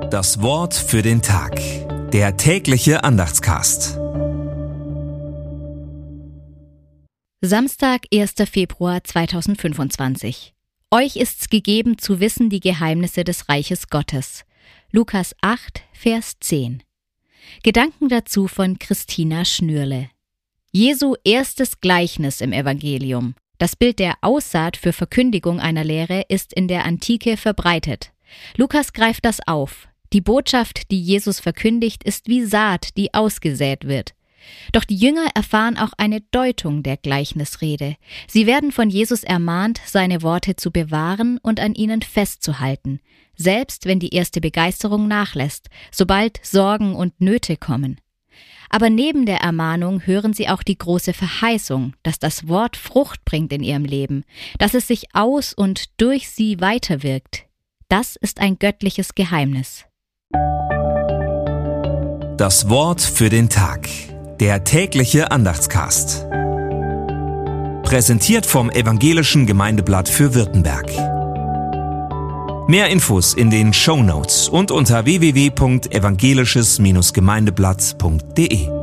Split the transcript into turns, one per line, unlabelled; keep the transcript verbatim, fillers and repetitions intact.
Das Wort für den Tag. Der tägliche Andachtscast.
Samstag, erster Februar zweitausendfünfundzwanzig. Euch ist's gegeben zu wissen die Geheimnisse des Reiches Gottes. Lukas acht, Vers zehn. Gedanken dazu von Christina Schnürle. Jesu erstes Gleichnis im Evangelium. Das Bild der Aussaat für Verkündigung einer Lehre ist in der Antike verbreitet. Lukas greift das auf. Die Botschaft, die Jesus verkündigt, ist wie Saat, die ausgesät wird. Doch die Jünger erfahren auch eine Deutung der Gleichnisrede. Sie werden von Jesus ermahnt, seine Worte zu bewahren und an ihnen festzuhalten, selbst wenn die erste Begeisterung nachlässt, sobald Sorgen und Nöte kommen. Aber neben der Ermahnung hören sie auch die große Verheißung, dass das Wort Frucht bringt in ihrem Leben, dass es sich aus und durch sie weiterwirkt. Das ist ein göttliches Geheimnis.
Das Wort für den Tag. Der tägliche Andachtscast. Präsentiert vom Evangelischen Gemeindeblatt für Württemberg. Mehr Infos in den Shownotes und unter w w w punkt evangelisches Gemeindeblatt punkt de.